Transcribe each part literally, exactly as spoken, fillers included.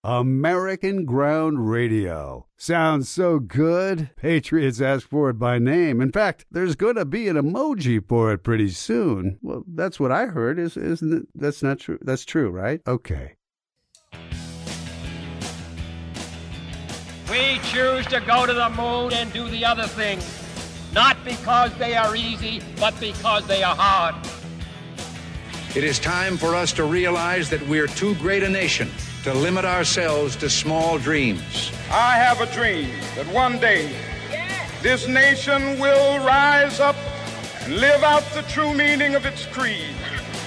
American Ground Radio. Sounds so good. Patriots ask for it by name. In fact, there's going to be an emoji for it pretty soon. Well, that's what I heard. Is, isn't it? That's not true. That's true, right? Okay. We choose to go to the moon and do the other things, not because they are easy, but because they are hard. It is time for us to realize that we're too great a nation to limit ourselves to small dreams. I have a dream that one day this nation will rise up and live out the true meaning of its creed.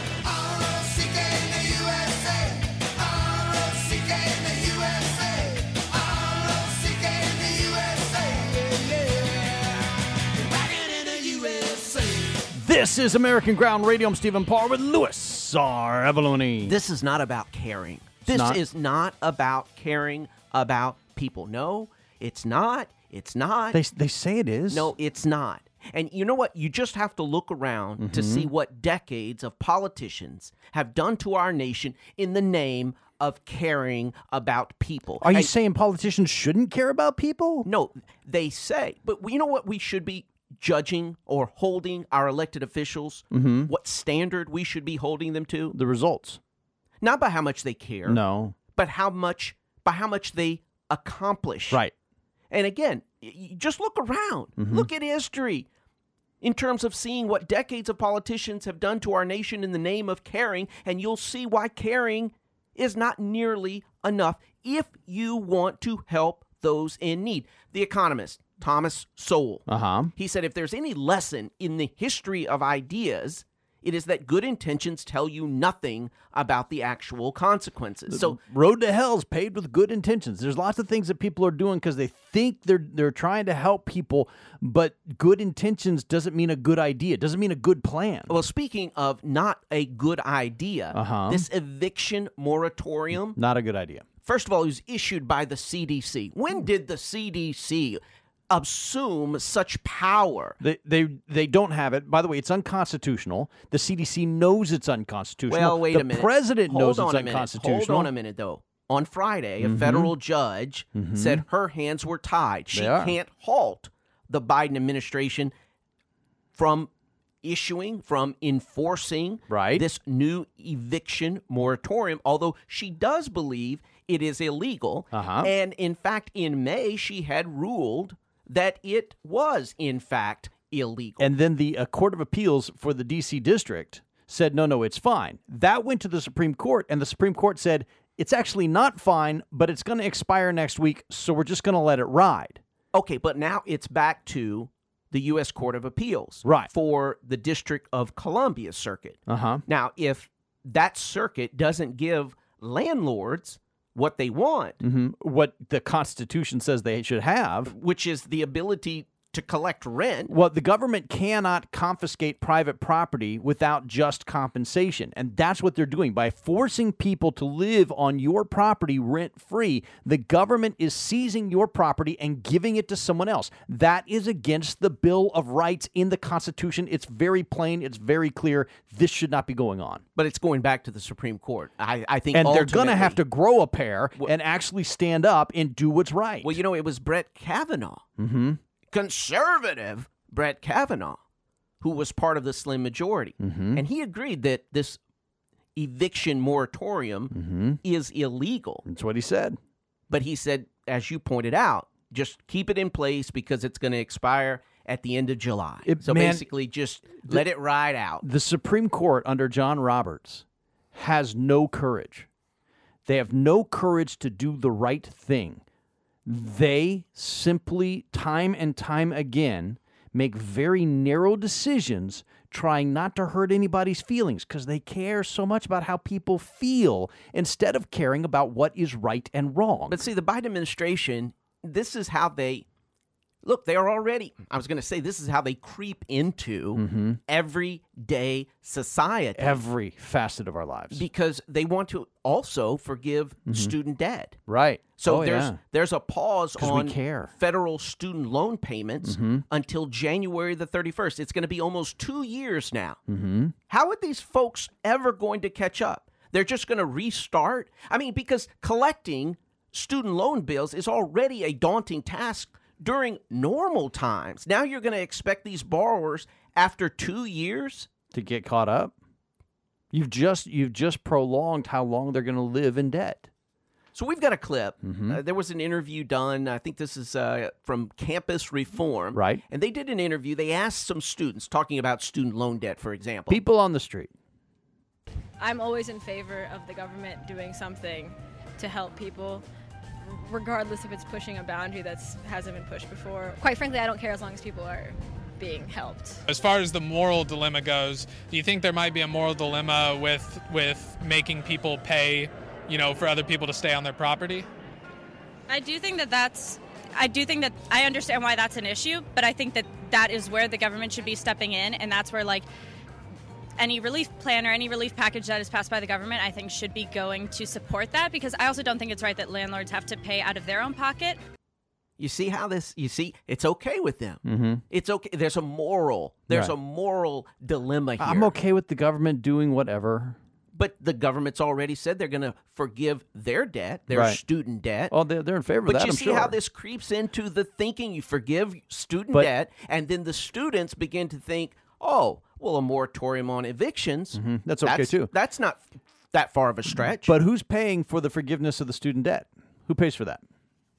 This is American Ground Radio. I'm Stephen Parr with Louis R. Avallone. This is not about caring. This not? is not about caring about people. No, it's not. It's not. They, they say it is. No, it's not. And you know what? You just have to look around mm-hmm. to see what decades of politicians have done to our nation in the name of caring about people. Are you and, saying politicians shouldn't care about people? No, they say. But you know what we should be judging or holding our elected officials, mm-hmm. what standard we should be holding them to? The results. Not by how much they care. No. But how much by how much they accomplish. Right. And again, you just look around. Mm-hmm. Look at history in terms of seeing what decades of politicians have done to our nation in the name of caring, and you'll see why caring is not nearly enough if you want to help those in need. The Economist, Thomas Sowell, uh-huh. he said, if there's any lesson in the history of ideas, it is that good intentions tell you nothing about the actual consequences. The so, road to hell is paved with good intentions. There's lots of things that people are doing because they think they're they're trying to help people, but good intentions doesn't mean a good idea. It doesn't mean a good plan. Well, speaking of not a good idea, uh-huh. this eviction moratorium, not a good idea. First of all, it was issued by the C D C. When did the C D C assume such power? They they they don't have it. By the way, it's unconstitutional. The C D C knows it's unconstitutional. Well, wait the a minute. The president Hold knows on it's a minute. unconstitutional. Hold on a minute, though. On Friday, mm-hmm. a federal judge mm-hmm. said her hands were tied. She They can't halt the Biden administration from issuing, from enforcing right. this new eviction moratorium, although she does believe it is illegal. Uh-huh. And in fact, in May, she had ruled that it was, in fact, illegal. And then the uh, Court of Appeals for the D C District said, no, no, it's fine. That went to the Supreme Court, and the Supreme Court said, it's actually not fine, but it's going to expire next week, so we're just going to let it ride. Okay, but now it's back to the U S Court of Appeals right. for the District of Columbia Circuit. Uh-huh. Now, if that circuit doesn't give landlords what they want, mm-hmm. what the Constitution says they should have, which is the ability to collect rent. Well, the government cannot confiscate private property without just compensation. And that's what they're doing. By forcing people to live on your property rent-free, the government is seizing your property and giving it to someone else. That is against the Bill of Rights in the Constitution. It's very plain. It's very clear. This should not be going on. But it's going back to the Supreme Court. I, I think And they're going to have to grow a pair well, and actually stand up and do what's right. Well, you know, it was Brett Kavanaugh. Mm-hmm. Conservative Brett Kavanaugh, who was part of the slim majority. Mm-hmm. And he agreed that this eviction moratorium mm-hmm. is illegal. That's what he said. But he said, as you pointed out, just keep it in place because it's going to expire at the end of July. It, so man, basically just the, let it ride out. The Supreme Court under John Roberts has no courage. They have no courage to do the right thing. They simply, time and time again, make very narrow decisions trying not to hurt anybody's feelings because they care so much about how people feel instead of caring about what is right and wrong. But see, the Biden administration, this is how they... Look, they are already, I was going to say, this is how they creep into mm-hmm. everyday society. Every facet of our lives. Because they want to also forgive mm-hmm. student debt. Right. So oh, there's yeah. there's a pause on we care. federal student loan payments mm-hmm. until January the thirty-first. It's going to be almost two years now. Mm-hmm. How are these folks ever going to catch up? They're just going to restart? I mean, because collecting student loan bills is already a daunting task during normal times. Now you're going to expect these borrowers after two years to get caught up. You've just you've just prolonged how long they're going to live in debt. So we've got a clip. Mm-hmm. Uh, there was an interview done. I think this is uh, from Campus Reform. Right. And they did an interview. They asked some students talking about student loan debt, for example. People on the street. I'm always in favor of the government doing something to help people, regardless if it's pushing a boundary that hasn't been pushed before. Quite frankly, I don't care as long as people are being helped. As far as the moral dilemma goes, do you think there might be a moral dilemma with with making people pay, you know, for other people to stay on their property? I do think that that's, I do think that I understand why that's an issue, but I think that that is where the government should be stepping in, and that's where, like, any relief plan or any relief package that is passed by the government, I think, should be going to support that, because I also don't think it's right that landlords have to pay out of their own pocket. You see how this, you see, it's okay with them. Mm-hmm. It's okay. There's a moral, there's Right. a moral dilemma here. I'm okay with the government doing whatever. But the government's already said they're going to forgive their debt, their Right. student debt. Oh, they're, they're in favor But of that, you I'm see sure. how this creeps into the thinking. You forgive student But- debt, and then the students begin to think, oh, well, a moratorium on evictions. Mhm. That's okay, too. That's not that far of a stretch. But who's paying for the forgiveness of the student debt? Who pays for that?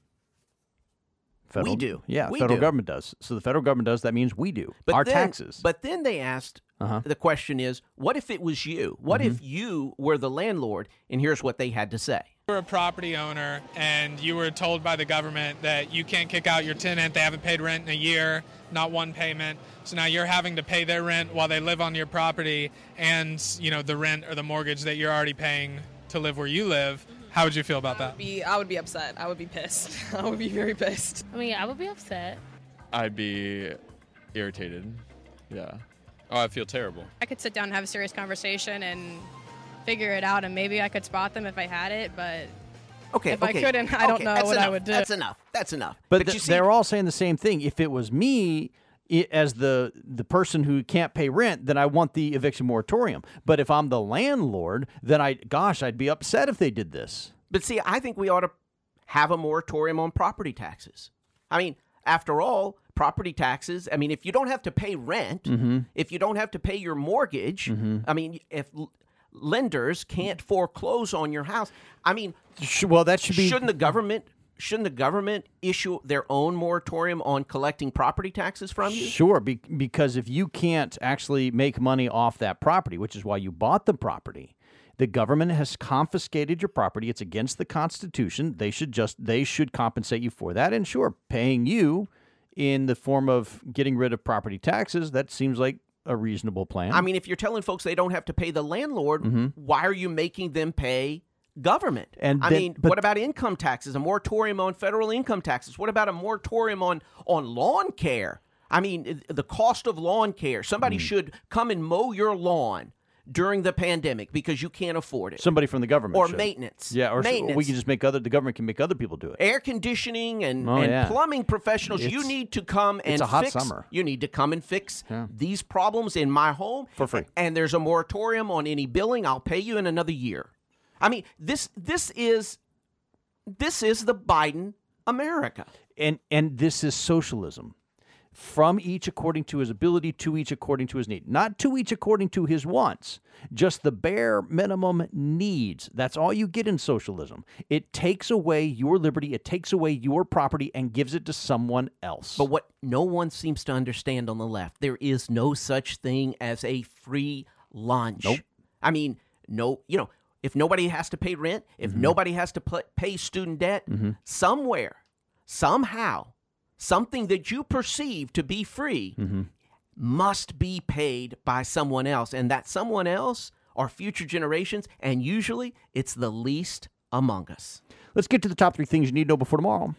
Federal, We do. Yeah, We federal do. government does. So the federal government does. That means we do. But Our then, taxes. But then they asked, Uh-huh. the question is, what if it was you? What Mm-hmm. if you were the landlord? And here's what they had to say. You're a property owner and you were told by the government that you can't kick out your tenant. They haven't paid rent in a year, not one payment. So now you're having to pay their rent while they live on your property and, you know, the rent or the mortgage that you're already paying to live where you live. How would you feel about that? Be, I would be upset. I would be pissed. I would be very pissed. I mean, I would be upset. I'd be irritated. Yeah. Oh, I feel terrible. I could sit down and have a serious conversation and figure it out, and maybe I could spot them if I had it, but Okay, if okay. I couldn't, I don't Okay, know that's what enough. I would do. That's enough. That's enough. But, you th- see, they're all saying the same thing. If it was me, I as the the person who can't pay rent, then I want the eviction moratorium. But if I'm the landlord, then I, gosh, I'd be upset if they did this. But see, I think we ought to have a moratorium on property taxes. I mean, after all, property taxes, I mean, if you don't have to pay rent, Mm-hmm. if you don't have to pay your mortgage, I mean, if l- lenders can't foreclose on your house, I mean, Sh- Well, that should be. shouldn't the government shouldn't the government issue their own moratorium on collecting property taxes from you? Sure, be, because if you can't actually make money off that property, which is why you bought the property, the government has confiscated your property. It's against the Constitution. They should just they should compensate you for that. And sure, paying you in the form of getting rid of property taxes, that seems like a reasonable plan. I mean, if you're telling folks they don't have to pay the landlord, why are you making them pay government? And I then- mean, but- what about income taxes? A moratorium on federal income taxes? What about a moratorium on, on lawn care? I mean, the cost of lawn care. Somebody should come and mow your lawn during the pandemic because you can't afford it. Somebody from the government or should. maintenance. Yeah, or, maintenance. or we can just make other. The government can make other people do it. Air conditioning and, Oh, and yeah. plumbing professionals, you It's- need to come and it's a hot fix. summer. You need to come and fix Yeah. these problems in my home For free. And there's a moratorium on any billing. I'll pay you in another year. I mean, this this is this is the Biden America. And and this is socialism. From each according to his ability, to each according to his need. Not to each according to his wants, just the bare minimum needs. That's all you get in socialism. It takes away your liberty, it takes away your property, and gives it to someone else. But what no one seems to understand on the left, there is no such thing as a free lunch. Nope. I mean, no, you know, if nobody has to pay rent, if Mm-hmm. nobody has to pl- pay student debt, somewhere, somehow, something that you perceive to be free Mm-hmm. must be paid by someone else. And that someone else are future generations, and usually it's the least among us. Let's get to the top three things you need to know before tomorrow.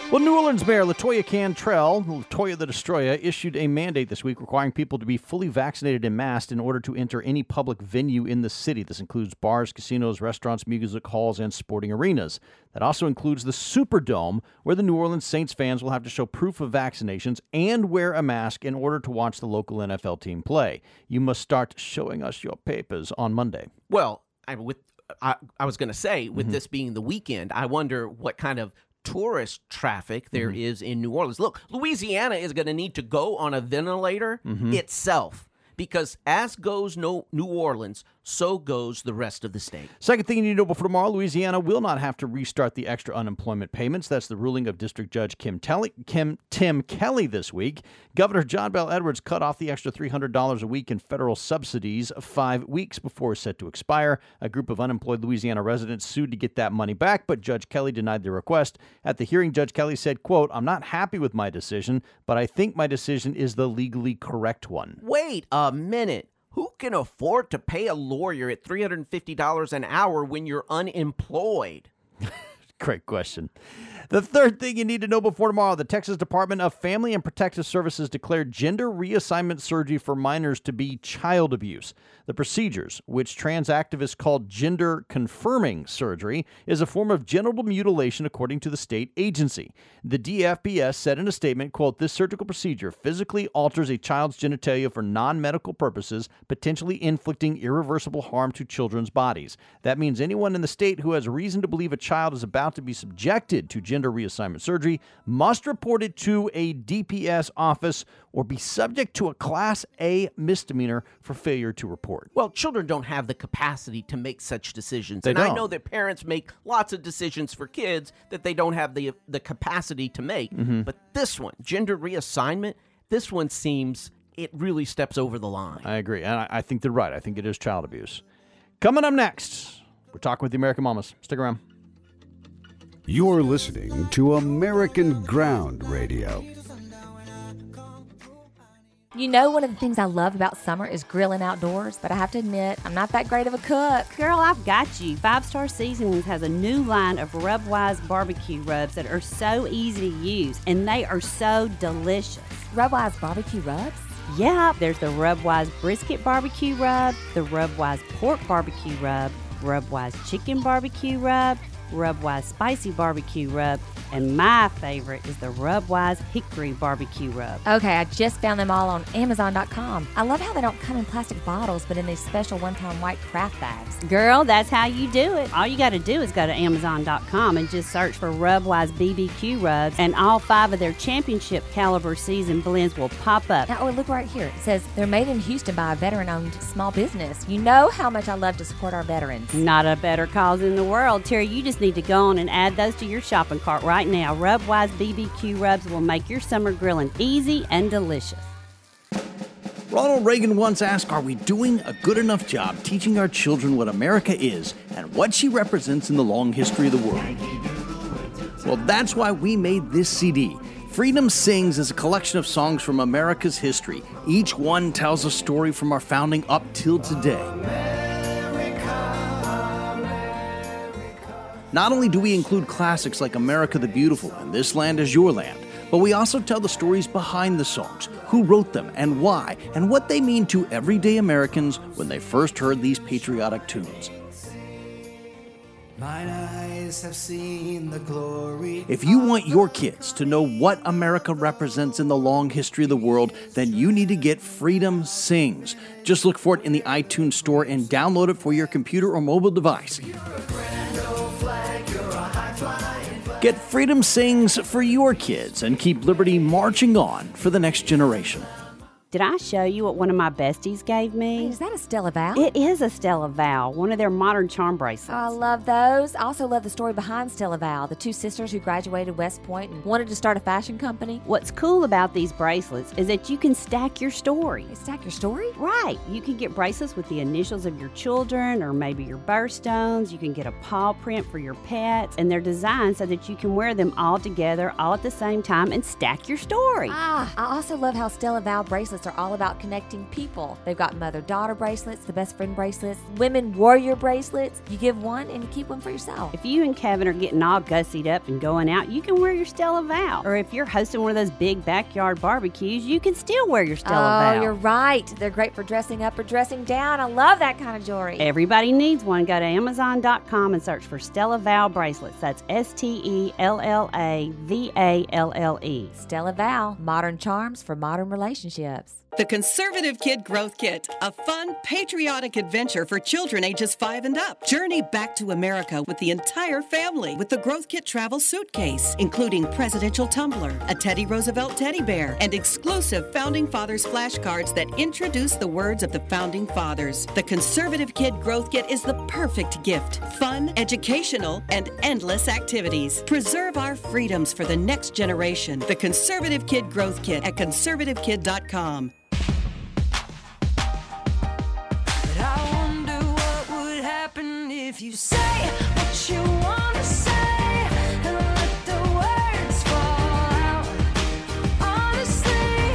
Well, New Orleans Mayor LaToya Cantrell, LaToya the Destroyer, issued a mandate this week requiring people to be fully vaccinated and masked in order to enter any public venue in the city. This includes bars, casinos, restaurants, music halls, and sporting arenas. That also includes the Superdome, where the New Orleans Saints fans will have to show proof of vaccinations and wear a mask in order to watch the local N F L team play. You must start showing us your papers on Monday. Well, I, with I, I was going to say, with Mhm. this being the weekend, I wonder what kind of tourist traffic there Mhm. is in New Orleans. Look, Louisiana is going to need to go on a ventilator Mhm. itself, because as goes no, New Orleans, so goes the rest of the state. Second thing you need to know before tomorrow, Louisiana will not have to restart the extra unemployment payments. That's the ruling of District Judge Kim, Telly, Kim Tim Kelly this week. Governor John Bel Edwards cut off the extra three hundred dollars a week in federal subsidies five weeks before it's set to expire. A group of unemployed Louisiana residents sued to get that money back, but Judge Kelly denied the request. At the hearing, Judge Kelly said, quote, "I'm not happy with my decision, but I think my decision is the legally correct one." Wait a minute. Who can afford to pay a lawyer at three hundred fifty dollars an hour when you're unemployed? Great question. The third thing you need to know before tomorrow, the Texas Department of Family and Protective Services declared gender reassignment surgery for minors to be child abuse. The procedures, which trans activists call gender confirming surgery, is a form of genital mutilation according to the state agency. The D F B S said in a statement, quote, "This surgical procedure physically alters a child's genitalia for non-medical purposes, potentially inflicting irreversible harm to children's bodies. That means anyone in the state who has reason to believe a child is about to be subjected to gender reassignment surgery must report it to a D P S office or be subject to a Class A misdemeanor for failure to report." Well, children don't have the capacity to make such decisions. They and I don't. know that parents make lots of decisions for kids that they don't have the the capacity to make. Mhm. But this one, gender reassignment, this one seems it really steps over the line. I agree, and I, I think they're right. I think it is child abuse. Coming up next, we're talking with the American Mamas. Stick around. You're listening to American Ground Radio. You know, one of the things I love about summer is grilling outdoors, but I have to admit, I'm not that great of a cook. Girl, I've got you. Five Star Seasonings has a new line of Rubwise barbecue rubs that are so easy to use, and they are so delicious. Rubwise barbecue rubs? Yeah, there's the Rubwise brisket barbecue rub, the Rubwise pork barbecue rub, Rubwise chicken barbecue rub, Rubwise spicy barbecue rub, and my favorite is the Rubwise hickory barbecue rub. Okay, I just found them all on Amazon dot com. I love how they don't come in plastic bottles, but in these special one-pound white craft bags. Girl, that's how you do it. All you got to do is go to Amazon dot com and just search for Rubwise B B Q rubs, and all five of their championship caliber seasoned blends will pop up. Now, oh, look right here. It says they're made in Houston by a veteran-owned small business. You know how much I love to support our veterans. Not a better cause in the world. Terry, you just need to go on and add those to your shopping cart right now. Rubwise B B Q rubs will make your summer grilling easy and delicious. Ronald Reagan once asked, "Are we doing a good enough job teaching our children what America is and what she represents in the long history of the world?" Well, that's why we made this C D. Freedom Sings is a collection of songs from America's history. Each one tells a story from our founding up till today. Not only do we include classics like America the Beautiful and This Land Is Your Land, but we also tell the stories behind the songs, who wrote them and why, and what they mean to everyday Americans when they first heard these patriotic tunes. Mine eyes have seen the glory. If you want your kids to know what America represents in the long history of the world, then you need to get Freedom Sings. Just look for it in the iTunes store and download it for your computer or mobile device. Get Freedom Sings for your kids and keep liberty marching on for the next generation. Did I show you what one of my besties gave me? Wait, is that a Stella Val? It is a Stella Val, one of their modern charm bracelets. I love those. I also love the story behind Stella Val, the two sisters who graduated West Point and wanted to start a fashion company. What's cool about these bracelets is that you can stack your story. You stack your story? Right. You can get bracelets with the initials of your children or maybe your birthstones. You can get a paw print for your pets, and they're designed so that you can wear them all together all at the same time and stack your story. Ah, I also love how Stella Val bracelets bracelets are all about connecting people. They've got mother-daughter bracelets, the best friend bracelets, women warrior bracelets. You give one and you keep one for yourself. If you and Kevin are getting all gussied up and going out, you can wear your Stella Val. Or if you're hosting one of those big backyard barbecues, you can still wear your Stella Val. Oh, you're right. They're great for dressing up or dressing down. I love that kind of jewelry. Everybody needs one. Go to Amazon dot com and search for Stella Val bracelets. That's S T E L L A V A L L E. Stella Val, modern charms for modern relationships. The Conservative Kid Growth Kit, a fun, patriotic adventure for children ages five and up. Journey back to America with the entire family with the Growth Kit travel suitcase, including presidential tumbler, a Teddy Roosevelt teddy bear, and exclusive Founding Fathers flashcards that introduce the words of the Founding Fathers. The Conservative Kid Growth Kit is the perfect gift. Fun, educational, and endless activities. Preserve our freedoms for the next generation. The Conservative Kid Growth Kit at conservative kid dot com. If you say what you want to say and let the words fall out, honestly,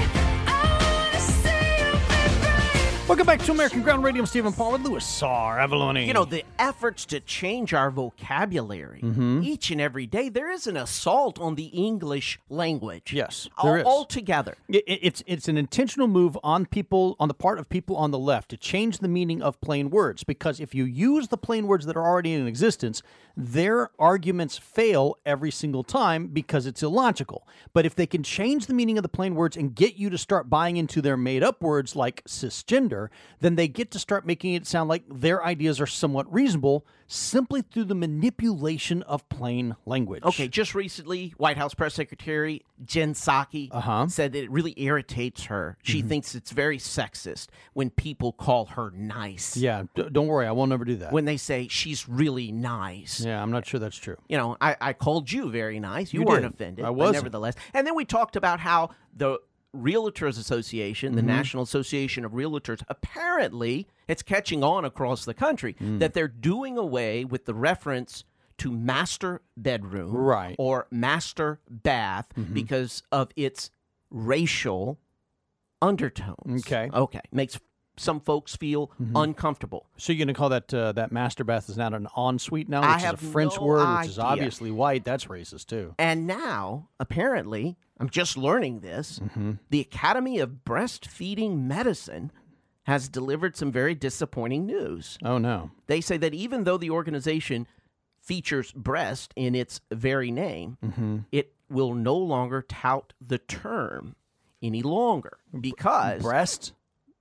I want to see you be brave. Welcome back to American Ground Radio. I'm Stephen Paul with Louis Sarr, Avalone. You know, the efforts to change our vocabulary Mhm. each and every day, there is an assault on the English language. Yes, All, there is. Altogether. It, it- it's it's an intentional move on people on the part of people on the left to change the meaning of plain words, because if you use the plain words that are already in existence, their arguments fail every single time because it's illogical. But if they can change the meaning of the plain words and get you to start buying into their made-up words like cisgender, then they get to start making it sound like their ideas are somewhat reasonable simply through the manipulation of plain language. Okay, just recently, White House Press Secretary Jen Psaki Uh-huh. said that it really irritates her. She Mhm. thinks it's very sexist when people call her nice. Yeah, d- don't worry, I will never do that. When they say she's really nice. Yeah, I'm not sure that's true. You know, I, I called you very nice. You, You weren't did. offended. I but wasn't. nevertheless. And then we talked about how the Realtors Association, the Mhm. National Association of Realtors, apparently it's catching on across the country Mm. that they're doing away with the reference to master bedroom Right. or master bath Mhm. because of its racial undertones. Okay. Okay. Makes some folks feel Mhm. uncomfortable. So you're going to call that uh, that master bath is not an ensuite now, I which have is a French no word, which is idea. obviously white. That's racist too. And now, apparently, I'm just learning this, Mm-hmm. the Academy of Breastfeeding Medicine has delivered some very disappointing news. Oh, no. They say that even though the organization features breast in its very name, Mm-hmm. it will no longer tout the term any longer because... Breast?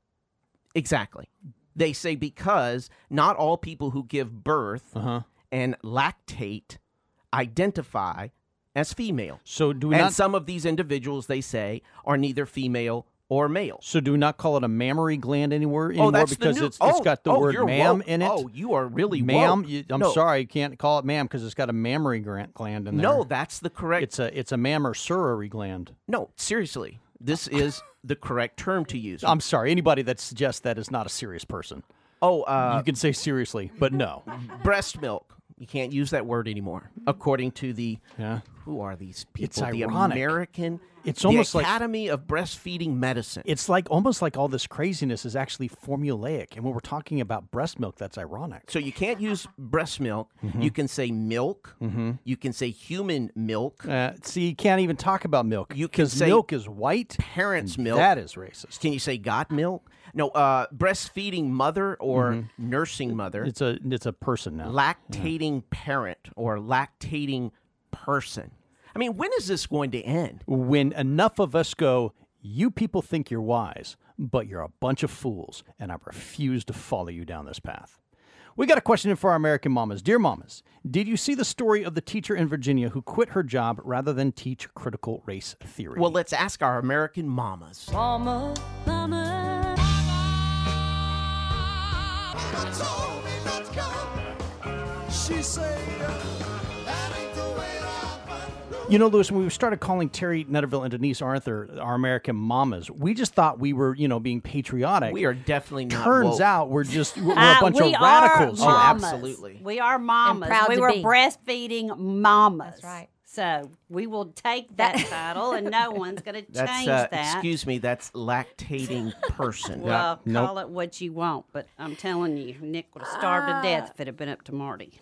Exactly. They say because not all people who give birth Uh-huh. and lactate identify as female. So do we and not? some of these individuals, they say, are neither female or male. So do we not call it a mammary gland anymore? Oh, anymore that's the because new- it's it's oh, got the oh, word you're ma'am woke. in it. Oh, you are really ma'am. woke. You, I'm No. sorry, you can't call it ma'am because it's got a mammary gland gland in there. No, that's the correct. It's a it's a mammarysurary gland. No, seriously, this is the correct term to use. I'm sorry. Anybody that suggests that is not a serious person. Oh, uh, you can say seriously, but no. breast milk. You can't use that word anymore, according to the. Yeah. Who are these people? It's the ironic. American. It's the almost like- Academy of Breastfeeding Medicine. It's like almost like all this craziness is actually formulaic, and when we're talking about breast milk, that's ironic. So you can't use breast milk. Mhm. You can say milk. Mhm. You can say human milk. Uh, see, you can't even talk about milk. You can because say milk is white. Parents' and milk. That is racist. Can you say got milk? No, uh, breastfeeding mother or Mhm. nursing mother. It's a it's a person now. Lactating parent or lactating person. I mean, when is this going to end? When enough of us go, you people think you're wise, but you're a bunch of fools, and I refuse to follow you down this path. We got a question in for our American mamas. Dear mamas, did you see the story of the teacher in Virginia who quit her job rather than teach critical race theory? Well, let's ask our American mamas. Mama, mama. She said, that ain't the way I You know, Louis, when we started calling Terry Netterville and Denise Arthur our American mamas, we just thought we were, you know, being patriotic. We are definitely not Turns woke. out we're just we're, we're Uh, a bunch we of radicals. Are mamas. absolutely. We are mamas. proud we to were be. breastfeeding mamas. That's right. So we will take that title, and no one's going to That's, change uh, that. excuse me, that's lactating person. Well, Yeah, call nope. it what you want, but I'm telling you, Nick would have starved to death if it had been up to Marty.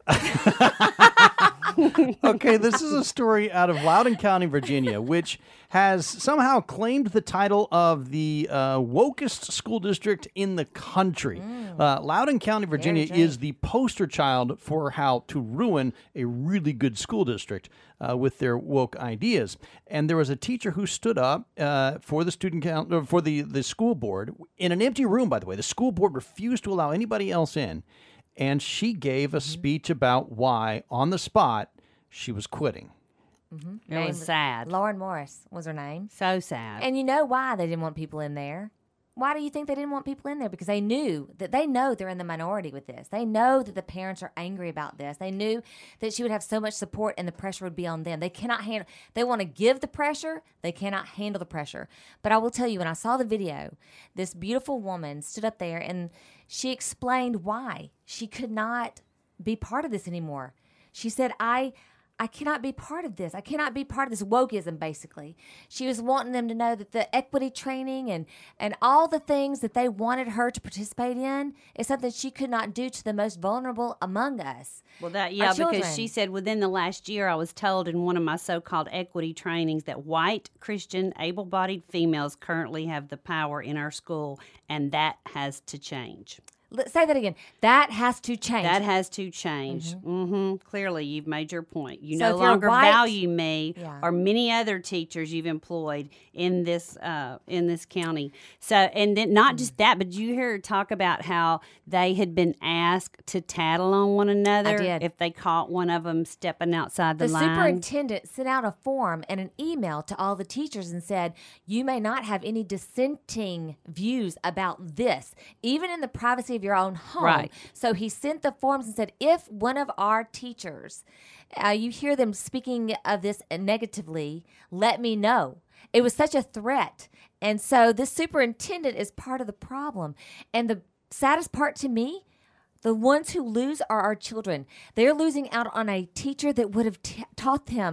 Okay, this is a story out of Loudoun County, Virginia, which has somehow claimed the title of the uh, wokest school district in the country. Uh, Loudoun County, Virginia is the poster child for how to ruin a really good school district uh, with their woke ideas. And there was a teacher who stood up uh, for the student count, uh, for the, the school board in an empty room, by the way. The school board refused to allow anybody else in. And she gave a speech about why, on the spot, she was quitting. Mm-hmm. It was sad. Lauren Morris was her name. So sad. And you know why they didn't want people in there? Why do you think they didn't want people in there? Because they knew that they know they're in the minority with this. They know that the parents are angry about this. They knew that she would have so much support and the pressure would be on them. They cannot handle, they want to give the pressure. They cannot handle the pressure. But I will tell you, when I saw the video, this beautiful woman stood up there and she explained why she could not be part of this anymore. She said, I... I cannot be part of this. I cannot be part of this wokeism, basically. She was wanting them to know that the equity training and, and all the things that they wanted her to participate in is something she could not do to the most vulnerable among us. Well, that Our yeah, children. because she said within the last year, I was told in one of my so-called equity trainings that white, Christian, able-bodied females currently have the power in our school, and that has to change. Let- Say that again. That has to change. That has to change. Mm-hmm. Clearly, you've made your point. You So no if you're longer white- value me Yeah. or many other teachers you've employed in this uh, in this county. So, and then not just that, but you hear her talk about how they had been asked to tattle on one another did. if they caught one of them stepping outside the, The line. superintendent sent out a form and an email to all the teachers and said, you may not have any dissenting views about this, even in the privacy of your own home. Right. So he sent the forms and said, if one of our teachers, uh, you hear them speaking of this negatively, let me know. It was such a threat. And so this superintendent is part of the problem. And the saddest part to me, the ones who lose are our children. They're losing out on a teacher that would have t- taught them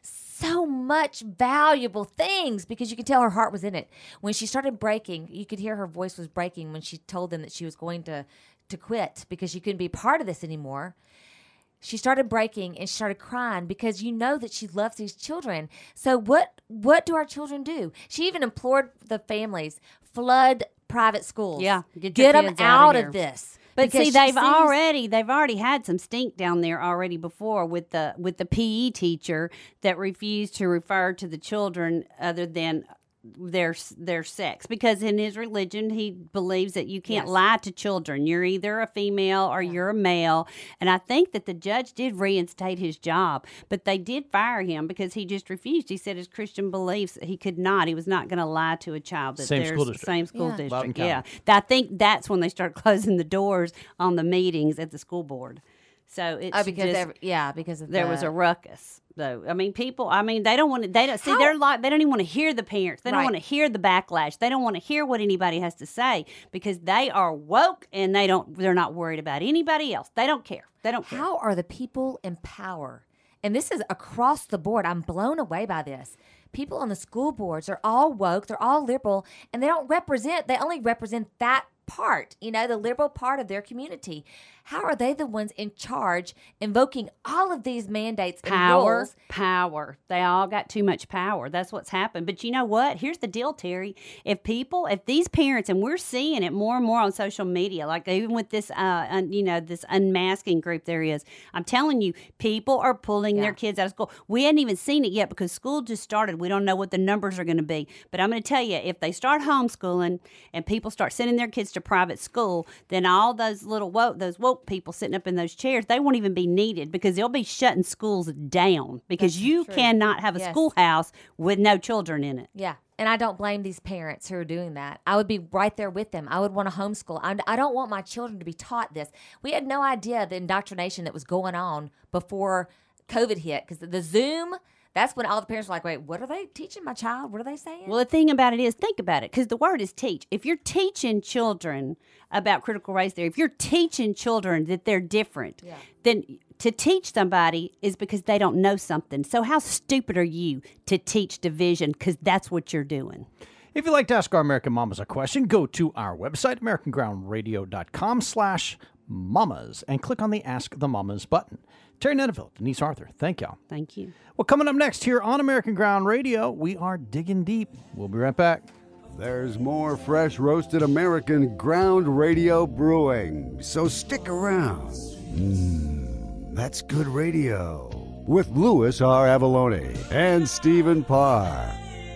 so much valuable things, because you could tell her heart was in it. When she started breaking, you could hear her voice was breaking when she told them that she was going to, to quit because she couldn't be part of this anymore. She started breaking and she started crying because you know that she loves these children. So what what do our children do? She even implored the families, flood private schools. Yeah, get your them kids out outta of here. this. But Because see, she they've sees- already they've already had some stink down there already before with the with the P E teacher that refused to refer to the children other than their their sex, because in his religion he believes that you can't Yes. lie to children. You're either a female or you're a male. And I think that the judge did reinstate his job, but they did fire him because he just refused. He said his Christian beliefs, he could not. He was not going to lie to a child. That Same there's school district. Same school Yeah. Loudoun district. County. Yeah. I think that's when they start closing the doors on the meetings at the school board. So it's Oh, because just, every- yeah, because of there was the- a ruckus. Though I mean, people. I mean, they don't want to. They don't see. How- They're like they don't even want to hear the parents. They don't Right. want to hear the backlash. They don't want to hear what anybody has to say because they are woke and they don't. They're not worried about anybody else. They don't care. They don't care. How are the people in power? And this is across the board. I'm blown away by this. People on the school boards are all woke. They're all liberal, and they don't represent. They only represent that part, you know, the liberal part of their community. How are they the ones in charge, invoking all of these mandates and Power, rules? power. They all got too much power. That's what's happened. But you know what? Here's the deal, Terry. If people, if these parents, and we're seeing it more and more on social media, like even with this, uh, un, you know, this unmasking group there is, I'm telling you, people are pulling their kids out of school. We hadn't even seen it yet because school just started. We don't know what the numbers are going to be. But I'm going to tell you, if they start homeschooling and people start sending their kids to private school, then all those little woke, those woke people sitting up in those chairs, they won't even be needed because they'll be shutting schools down because That's you true. cannot have a Yes. schoolhouse with no children in it. Yeah. And I don't blame these parents who are doing that. I would be right there with them. I would want to homeschool. I, I don't want my children to be taught this. We had no idea the indoctrination that was going on before COVID hit, because the Zoom, that's when all the parents were like, wait, what are they teaching my child? What are they saying? Well, the thing about it is, think about it, because the word is teach. If you're teaching children about critical race theory, if you're teaching children that they're different, Yeah. then To teach somebody is because they don't know something. So how stupid are you to teach division? Because that's what you're doing. If you'd like to ask our American Mamas a question, go to our website, americangroundradio.com slash mamas, and click on the Ask the Mamas button. Terry Netterville, Denise Arthur, thank y'all. Thank you. Well, coming up next here on American Ground Radio, we are digging deep. We'll be right back. There's more fresh roasted American Ground Radio brewing, so stick around. Mmm, that's good radio. With Louis R. Avalone and Stephen Parr.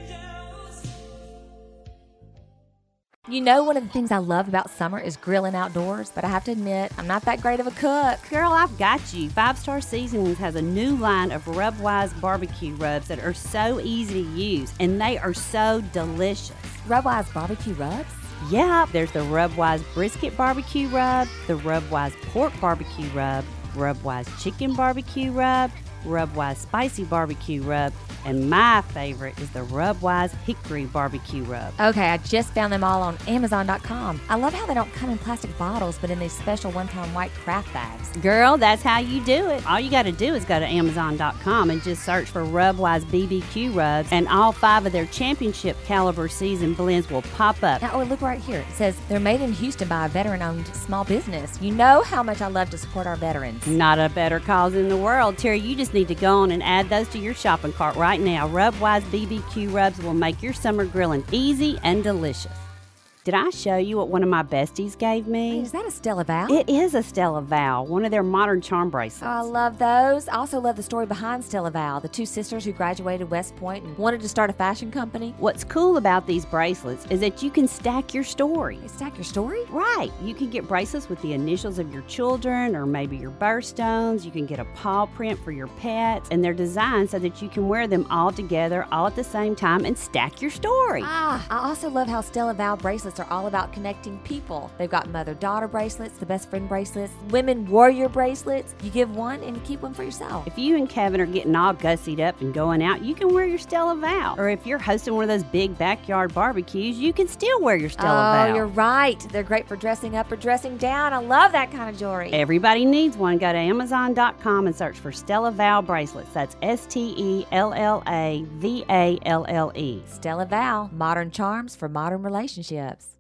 You know, one of the things I love about summer is grilling outdoors, but I have to admit, I'm not that great of a cook. Girl, I've got you. Five Star Seasonings has a new line of Rubwise barbecue rubs that are so easy to use, and they are so delicious. Rubwise barbecue rubs? Yeah, there's the Rubwise brisket barbecue rub, the Rubwise pork barbecue rub, Rubwise chicken barbecue rub, Rubwise spicy barbecue rub, and my favorite is the Rubwise hickory barbecue rub. Okay, I just found them all on amazon dot com. I love how they don't come in plastic bottles, but in these special one-pound white craft bags. Girl, that's how you do it. All you got to do is go to amazon dot com and just search for Rubwise B B Q rubs, and all five of their championship caliber seasoned blends will pop up. Now, oh, look right here. It says they're made in Houston by a veteran-owned small business. You know how much I love to support our veterans. Not a better cause in the world. Terry, you just need to go on and add those to your shopping cart right now. Rubwise B B Q rubs will make your summer grilling easy and delicious. Did I show you what one of my besties gave me? Wait, is that a Stella Val? It is a Stella Val, one of their modern charm bracelets. I love those. I also love the story behind Stella Val, the two sisters who graduated West Point and wanted to start a fashion company. What's cool about these bracelets is that you can stack your story. You stack your story? Right. You can get bracelets with the initials of your children or maybe your birthstones. You can get a paw print for your pets, and they're designed so that you can wear them all together all at the same time and stack your story. Ah, I also love how Stella Val bracelets are all about connecting people. They've got mother-daughter bracelets, the best friend bracelets, women warrior bracelets. You give one and you keep one for yourself. If you and Kevin are getting all gussied up and going out, you can wear your Stella Val. Or if you're hosting one of those big backyard barbecues, you can still wear your Stella Val. Oh, you're right. They're great for dressing up or dressing down. I love that kind of jewelry. Everybody needs one. Go to amazon dot com and search for Stella Val bracelets. That's S T E L L A V A L L E. Stella Val, modern charms for modern relationships.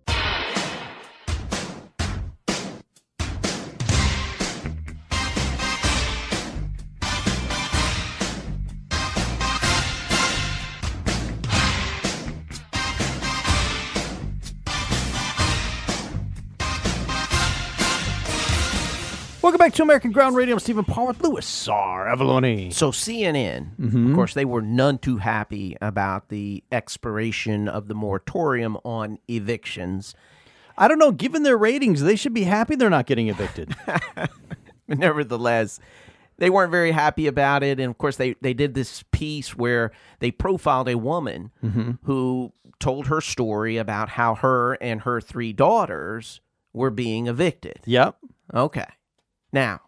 Welcome back to American Ground Radio. I'm Stephen Parr with Louis R. Avalone. So C N N, Mhm. of course, they were none too happy about the expiration of the moratorium on evictions. I don't know. Given their ratings, they should be happy they're not getting evicted. Nevertheless, they weren't very happy about it. And, of course, they, they did this piece where they profiled a woman Mhm. who told her story about how her and her three daughters were being evicted. Yep. Okay. Now,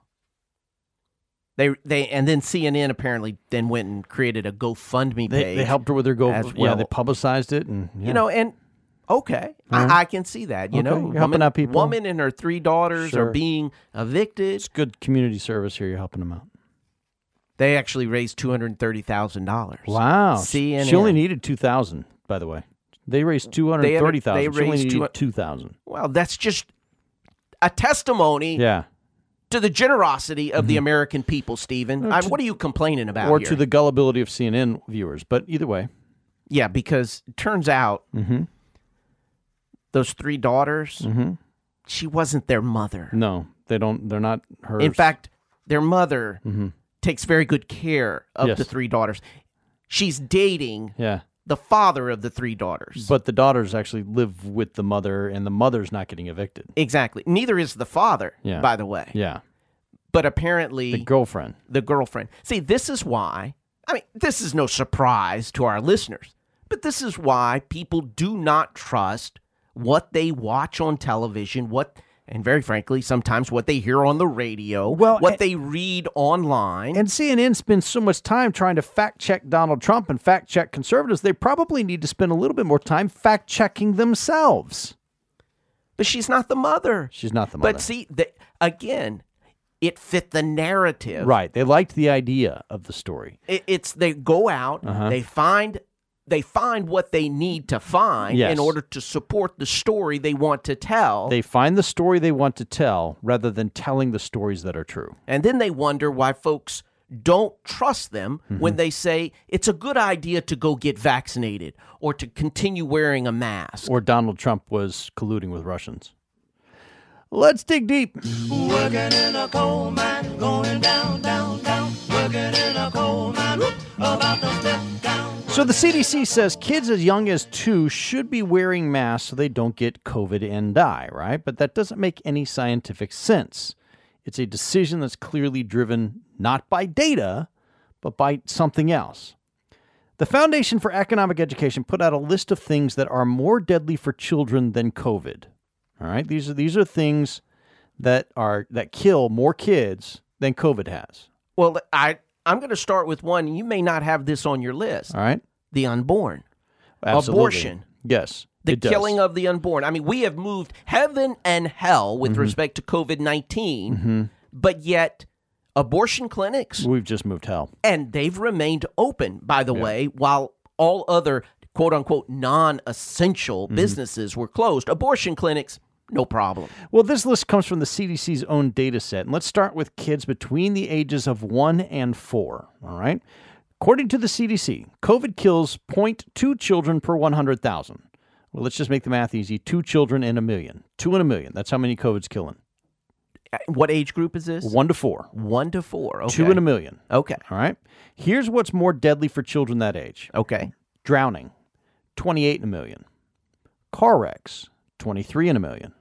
they they and then C N N apparently then went and created a GoFundMe They, page. they helped her with her go. as Yeah, well. they publicized it, and yeah. You know, and okay, Mhm. I, I can see that. You Okay, know, you're helping woman, out people. woman and her three daughters Sure. are being evicted. It's good community service here. You're helping them out. They actually raised two hundred thirty thousand dollars. Wow. C N N. She only needed two thousand. By the way, they raised two hundred thirty thousand. They She only raised needed two- two thousand. Well, that's just a testimony. Yeah. To the generosity of the American people, Stephen. Or I, to- what are you complaining about Or here? to the gullibility of C N N viewers, but either way. Yeah, because it turns out Mhm. those three daughters, Mhm. she wasn't their mother. No, they don't. They're not hers. In fact, their mother Mhm. takes very good care of Yes. the three daughters. She's dating Yeah. the father of the three daughters. But the daughters actually live with the mother, and the mother's not getting evicted. Exactly. Neither is the father, Yeah. by the way. Yeah. But apparently... The girlfriend. The girlfriend. See, this is why... I mean, this is no surprise to our listeners, but this is why people do not trust what they watch on television, what... And very frankly, sometimes what they hear on the radio, Well, what and- they read online. And C N N spends so much time trying to fact check Donald Trump and fact check conservatives. They probably need to spend a little bit more time fact checking themselves. But she's not the mother. She's not the mother. But see, the, again, it fit the narrative. Right. They liked the idea of the story. It, it's they go out, Uh-huh. they find they find what they need to find Yes. in order to support the story they want to tell. They find the story they want to tell rather than telling the stories that are true. And then they wonder why folks don't trust them Mm-hmm. when they say it's a good idea to go get vaccinated or to continue wearing a mask. Or Donald Trump was colluding with Russians. Let's dig deep. Working in a coal mine, going down, down, down. Working in a coal mine, whoop, about to step down. So the C D C says kids as young as two should be wearing masks so they don't get COVID and die, right? But that doesn't make any scientific sense. It's a decision that's clearly driven not by data, but by something else. The Foundation for Economic Education put out a list of things that are more deadly for children than COVID. All right, these are these are things that are that kill more kids than COVID has. Well, I I'm going to start with one. You may not have this on your list. All right, the unborn, Absolutely. abortion. Yes, The it does. killing of the unborn. I mean, we have moved heaven and hell with Mhm. respect to COVID nineteen, Mhm. but yet abortion clinics, We've just moved hell. and they've remained open, by the Yeah. way, while all other quote unquote non essential Mhm. businesses were closed. Abortion clinics, no problem. Well, this list comes from the C D C's own data set. And let's start with kids between the ages of one and four. All right. According to the C D C, COVID kills zero point two children per one hundred thousand. Well, let's just make the math easy. Two children in a million. Two in a million. That's how many COVID's killing. What age group is this? One to four. One to four. Okay. Two in a million. Okay. All right. Here's what's more deadly for children that age. Okay. Drowning, twenty-eight in a million. Car wrecks, twenty-three in a million.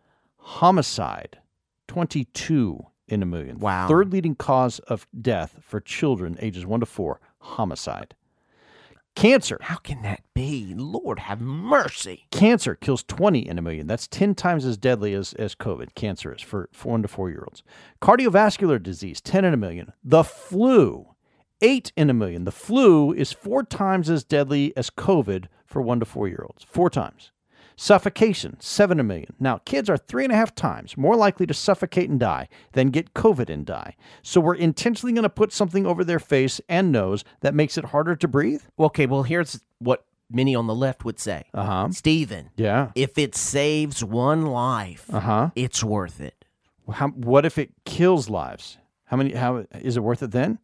Homicide, twenty-two in a million. Wow. Third leading cause of death for children ages one to four, homicide. Cancer. How can that be? Lord have mercy. Cancer kills twenty in a million. That's ten times as deadly as, as COVID. Cancer is for, for one to four-year-olds. Cardiovascular disease, ten in a million. The flu, eight in a million. The flu is four times as deadly as COVID for one to four-year-olds. Four times. Suffocation, seven in a million. Now, kids are three and a half times more likely to suffocate and die than get COVID and die. So we're intentionally going to put something over their face and nose that makes it harder to breathe? Okay, well, here's what many on the left would say. Uh-huh. Stephen, Yeah. if it saves one life, Uh-huh. it's worth it. How, what if it kills lives? How many? How is it worth it then?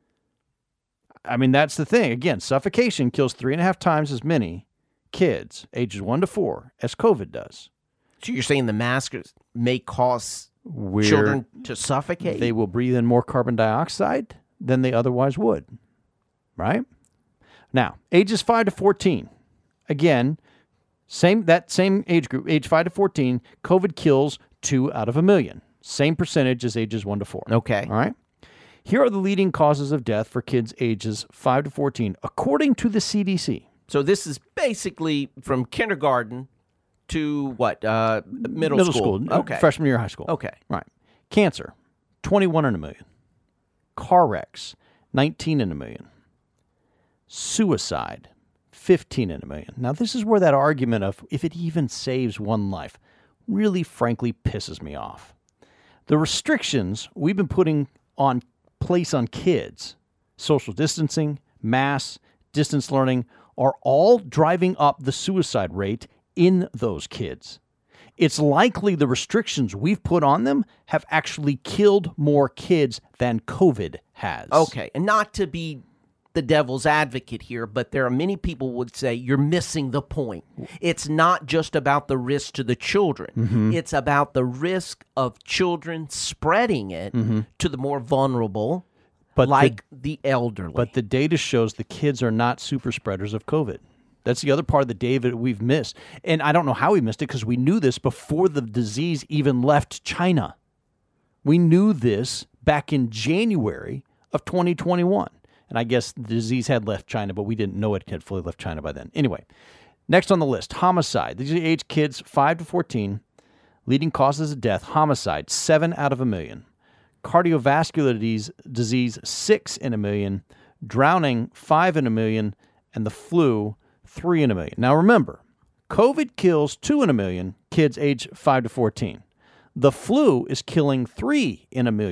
I mean, that's the thing. Again, suffocation kills three and a half times as many kids ages one to four as COVID does. So you're saying the masks may cause We're- children to suffocate? They will breathe in more carbon dioxide than they otherwise would. Right? Now, ages five to fourteen. Again, same that same age group, age five to fourteen, COVID kills two out of a million. Same percentage as ages one to four. Okay. All right. Here are the leading causes of death for kids ages five to fourteen, according to the C D C. So this is basically from kindergarten to what? Uh, middle, Middle school. school. Okay. Freshman year of high school. Okay. Right. Cancer, twenty-one in a million. Car wrecks, nineteen in a million. Suicide, fifteen in a million. Now, this is where that argument of if it even saves one life really, frankly, pisses me off. The restrictions we've been putting on place on kids, social distancing, masks, distance learning, are all driving up the suicide rate in those kids. It's likely the restrictions we've put on them have actually killed more kids than COVID has. Okay, and not to be the devil's advocate here, but there are many people would say you're missing the point. It's not just about the risk to the children. Mhm. It's about the risk of children spreading it Mhm. to the more vulnerable, But like the, the elderly. But the data shows the kids are not super spreaders of COVID. That's the other part of the data that we've missed. And I don't know how we missed it because we knew this before the disease even left China. We knew this back in January of twenty twenty-one. And I guess the disease had left China, but we didn't know it had fully left China by then. Anyway, next on the list, homicide. These are age kids five to fourteen. Leading causes of death, homicide, seven out of a million. Cardiovascular disease, disease six in a million. Drowning, five in a million. And the flu, three in a million. Now remember, COVID kills two in a million kids age five to fourteen. The flu is killing three in a million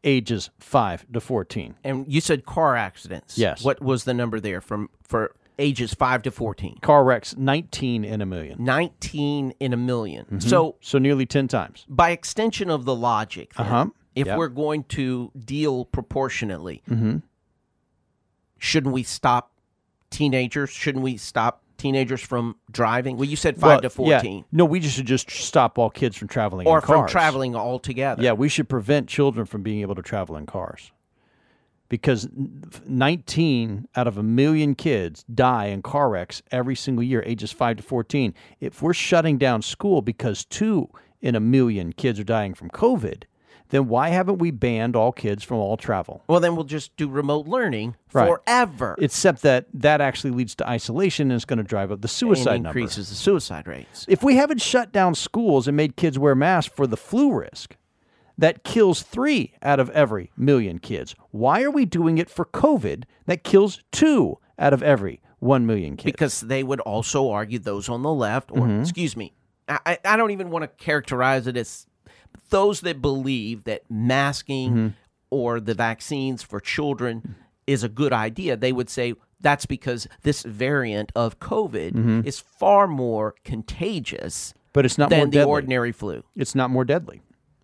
ages five to fourteen. And you said car accidents. Yes. What was the number there from for ages five to fourteen? Car wrecks, nineteen in a million. nineteen in a million. Mhm. So, so nearly ten times. by extension of the logic, then, Uh-huh. if Yep. we're going to deal proportionately, Mhm. shouldn't we stop teenagers? Shouldn't we stop teenagers from driving? Well, you said five to Well, yeah. fourteen. No, we just should just stop all kids from traveling Or in cars. from traveling altogether. Yeah, we should prevent children from being able to travel in cars. Because nineteen out of a million kids die in car wrecks every single year, ages five to fourteen. If we're shutting down school because two in a million kids are dying from COVID, then why haven't we banned all kids from all travel? Well, then we'll just do remote learning Right. forever. Except that that actually leads to isolation and it's going to drive up the suicide and number. increases the suicide rates. If we haven't shut down schools and made kids wear masks for the flu risk, that kills three out of every million kids. Why are we doing it for COVID that kills two out of every one million kids? Because they would also argue, those on the left, or Mhm. excuse me, I, I don't even want to characterize it as those that believe that masking Mhm. or the vaccines for children is a good idea. They would say that's because this variant of COVID Mhm. is far more contagious But it's not than more the deadly. ordinary flu. It's not more deadly.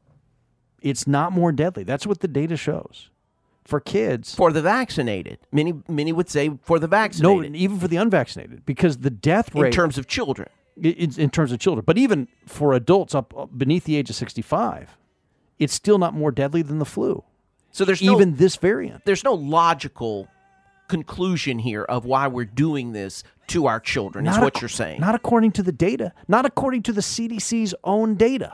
It's not more deadly. That's what the data shows. For kids. For the vaccinated. Many many would say for the No, vaccinated. even for the unvaccinated. Because the death in rate. terms of children. I- In, in terms of children. But even for adults up up beneath the age of sixty-five, it's still not more deadly than the flu. So there's even no, this variant. There's no logical conclusion here of why we're doing this to our children, is Not what ac- you're saying. Not according to the data. Not according to the C D C's own data.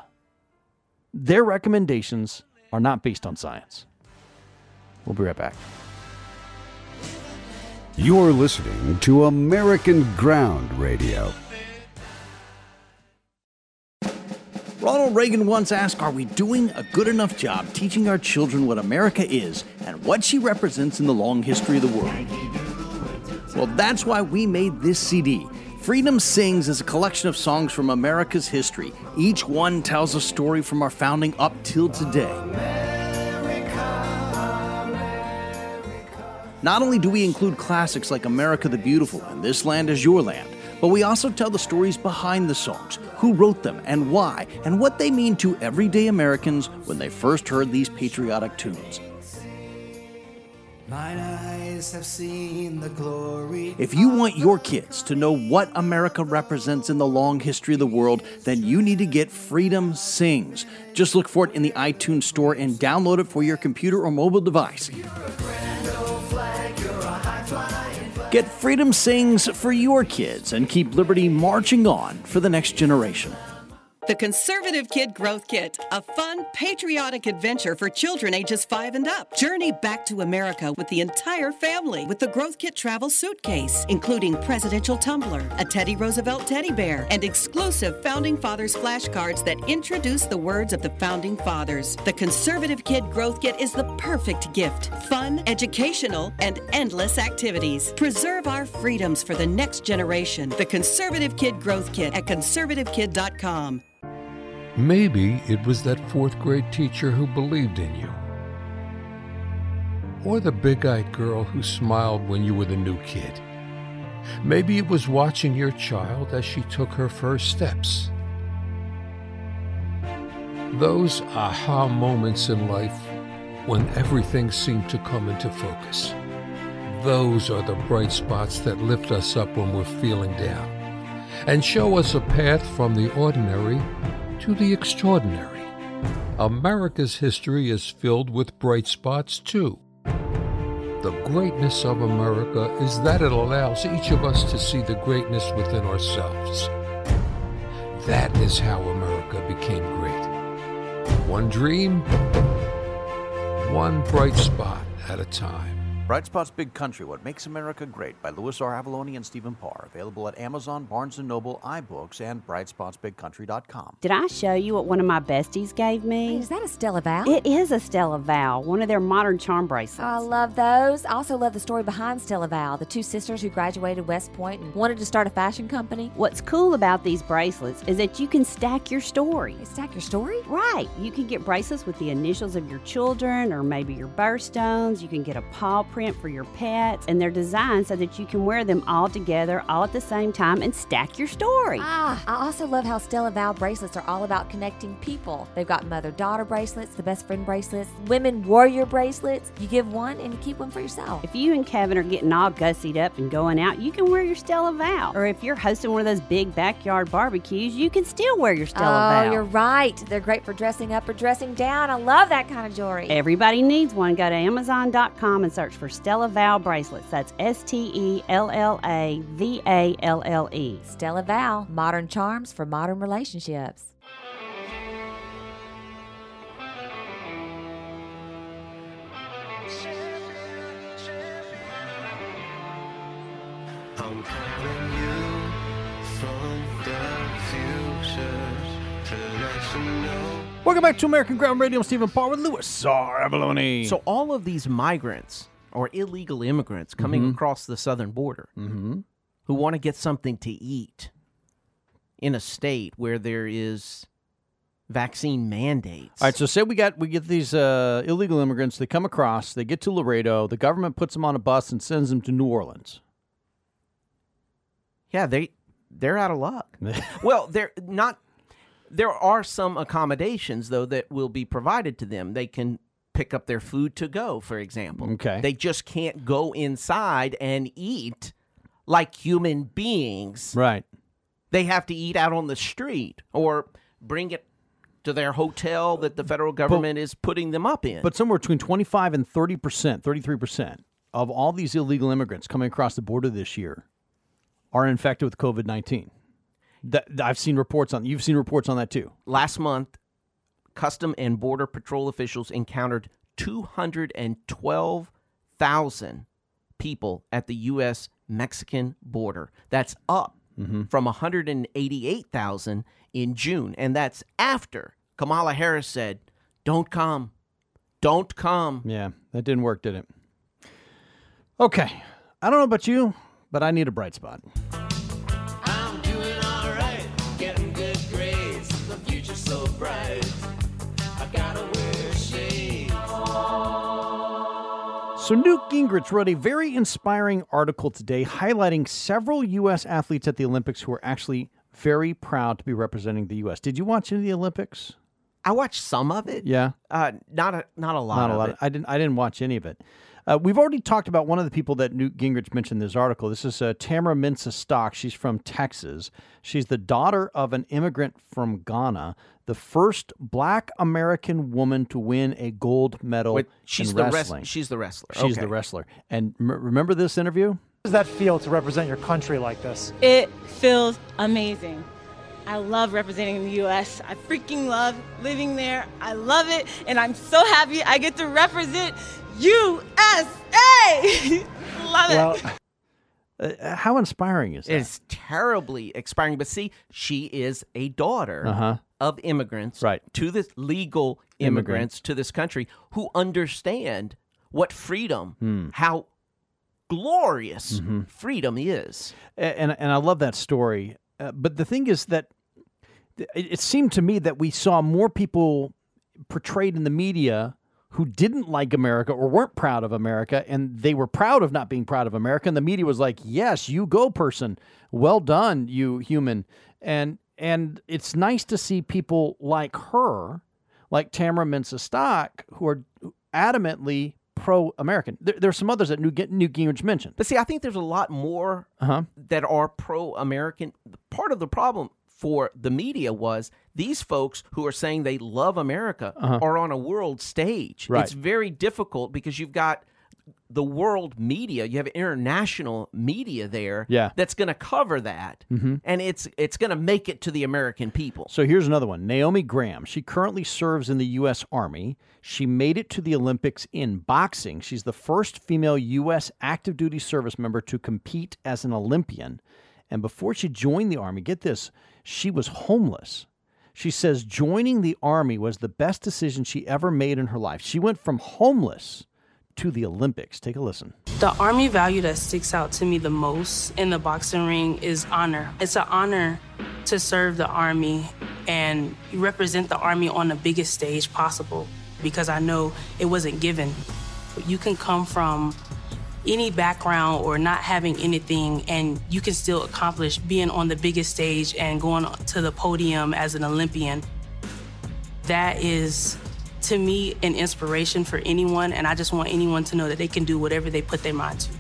Their recommendations are not based on science. We'll be right back. You're listening to American Ground Radio. Ronald Reagan once asked, are we doing a good enough job teaching our children what America is and what she represents in the long history of the world? Well, that's why we made this C D. Freedom Sings is a collection of songs from America's history. Each one tells a story from our founding up till today. Not only do we include classics like America the Beautiful and This Land Is Your Land, but we also tell the stories behind the songs, who wrote them and why, and what they mean to everyday Americans when they first heard these patriotic tunes. Mine eyes have seen the glory. If you want your kids to know what America represents in the long history of the world, then you need to get Freedom Sings. Just look for it in the iTunes store and download it for your computer or mobile device. Get Freedom Sings for your kids and keep liberty marching on for the next generation. The Conservative Kid Growth Kit, a fun, patriotic adventure for children ages five and up. Journey back to America with the entire family with the Growth Kit travel suitcase, including presidential tumbler, a Teddy Roosevelt teddy bear, and exclusive Founding Fathers flashcards that introduce the words of the Founding Fathers. The Conservative Kid Growth Kit is the perfect gift. Fun, educational, and endless activities. Preserve our freedoms for the next generation. The Conservative Kid Growth Kit at conservative kid dot com. Maybe it was that fourth grade teacher who believed in you. Or the big-eyed girl who smiled when you were the new kid. Maybe it was watching your child as she took her first steps. Those aha moments in life when everything seemed to come into focus. Those are the bright spots that lift us up when we're feeling down and show us a path from the ordinary to the extraordinary. America's history is filled with bright spots, too. The greatness of America is that it allows each of us to see the greatness within ourselves. That is how America became great. One dream, one bright spot at a time. Bright Spots Big Country, What Makes America Great by Louis R. Avalone and Stephen Parr. Available at Amazon, Barnes and Noble, iBooks, and bright spots big country dot com. Did I show you what one of my besties gave me? Wait, is that a Stella Val? It is a Stella Val, one of their modern charm bracelets. I love those. I also love the story behind Stella Val, the two sisters who graduated West Point and wanted to start a fashion company. What's cool about these bracelets is that you can stack your story. They stack your story? Right. You can get bracelets with the initials of your children or maybe your birthstones. You can get a paw print for your pets, and they're designed so that you can wear them all together all at the same time and stack your story. Ah, I also love how Stella Val bracelets are all about connecting people. They've got mother-daughter bracelets, the best friend bracelets, women warrior bracelets. You give one and you keep one for yourself. If you and Kevin are getting all gussied up and going out, you can wear your Stella Val. Or if you're hosting one of those big backyard barbecues, you can still wear your Stella Val. Oh, you're right. They're great for dressing up or dressing down. I love that kind of jewelry. Everybody needs one. Go to amazon dot com and search for Stella Val bracelets. That's S T E L L A V A L L E. Stella Val, modern charms for modern relationships. I'm calling you from the future to let you know. Welcome back to American Ground Radio. I'm Stephen Parr with Louis R. Avalone. So all of these migrants or illegal immigrants coming Mhm. across the southern border Mhm. who want to get something to eat in a state where there is vaccine mandates. All right, so say we got we get these uh, illegal immigrants. They come across. They get to Laredo. The government puts them on a bus and sends them to New Orleans. Yeah, they they're out of luck. Well, they're not. There are some accommodations though that will be provided to them. They can pick up their food to go, for example. Okay. They just can't go inside and eat like human beings. Right. They have to eat out on the street or bring it to their hotel that the federal government is putting them up in. But somewhere between twenty-five and thirty percent, thirty-three percent of all these illegal immigrants coming across the border this year are infected with COVID nineteen. That, I've seen reports on. You've seen reports on that too. Last month, Custom and Border Patrol officials encountered two hundred twelve thousand people at the U S Mexican border. That's up Mm-hmm. from one hundred eighty-eight thousand in June. And that's after Kamala Harris said, don't come. Don't come. Yeah, that didn't work, did it? Okay. I don't know about you, but I need a bright spot. I'm doing all right, getting good grades. The future's so bright. I gotta wear shades. So Newt Gingrich wrote a very inspiring article today highlighting several U S athletes at the Olympics who are actually very proud to be representing the U S. Did you watch any of the Olympics? I watched some of it. Yeah. Uh, not a not a lot Not a of lot. it. I didn't. I didn't watch any of it. Uh, we've already talked about one of the people that Newt Gingrich mentioned in this article. This is uh, Tamara Mensah Stock. She's from Texas. She's the daughter of an immigrant from Ghana, the first Black American woman to win a gold medal Wait, she's in the res- wrestling. she's the wrestler. She's Okay. the wrestler. And m- remember this interview? How does that feel to represent your country like this? It feels amazing. I love representing the U S. I freaking love living there. I love it. And I'm so happy I get to represent U S A. Love it. Uh, how inspiring is that? It's terribly inspiring. But see, she is a daughter Uh-huh. of immigrants Right. to this legal immigrants Immigrants. to this country who understand what freedom, Hmm. how glorious Mhm. freedom is. A- And, and I love that story. Uh, but the thing is that th- it, it seemed to me that we saw more people portrayed in the media who didn't like America or weren't proud of America, and they were proud of not being proud of America. And the media was like, yes, you go, person. Well done, you human. And and it's nice to see people like her, like Tamara Mensah Stock, who are adamantly pro-American. There, there's some others that Newt Newt Gingrich mentioned. But see, I think there's a lot more Uh-huh. that are pro-American. Part of the problem for the media was these folks who are saying they love America Uh-huh. are on a world stage. Right. It's very difficult because you've got the world media, you have international media there Yeah. that's going to cover that, Mhm. and it's it's going to make it to the American people. So here's another one. Naomi Graham. She currently serves in the U S Army. She made it to the Olympics in boxing. She's the first female U S active duty service member to compete as an Olympian. And before she joined the Army, get this, she was homeless. She says joining the Army was the best decision she ever made in her life. She went from homeless to the Olympics. Take a listen. The Army value that sticks out to me the most in the boxing ring is honor. It's an honor to serve the Army and represent the Army on the biggest stage possible, because I know it wasn't given. You can come from any background or not having anything, and you can still accomplish being on the biggest stage and going to the podium as an Olympian. That is, to me, an inspiration for anyone, and I just want anyone to know that they can do whatever they put their mind to.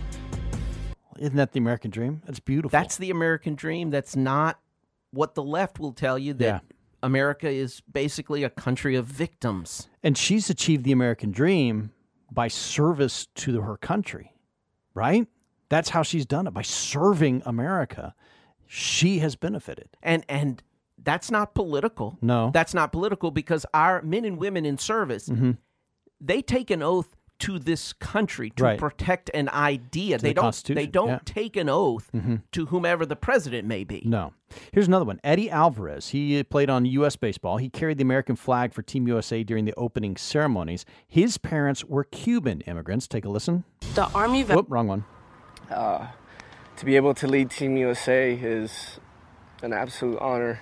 Isn't that the American dream? That's beautiful. That's the American dream. That's not what the left will tell you, that Yeah. America is basically a country of victims. And she's achieved the American dream by service to her country, right? That's how she's done it, by serving America. She has benefited. And and that's not political. No. That's not political, because our men and women in service, Mhm. they take an oath to this country to Right. protect an idea. To they the don't Constitution, they don't yeah. take an oath Mhm. to whomever the president may be. No. Here's another one. Eddie Alvarez. He played on U S Baseball. He carried the American flag for Team U S A during the opening ceremonies. His parents were Cuban immigrants. Take a listen. The Army va- Whoop, wrong one. Uh, to be able to lead Team U S A is an absolute honor.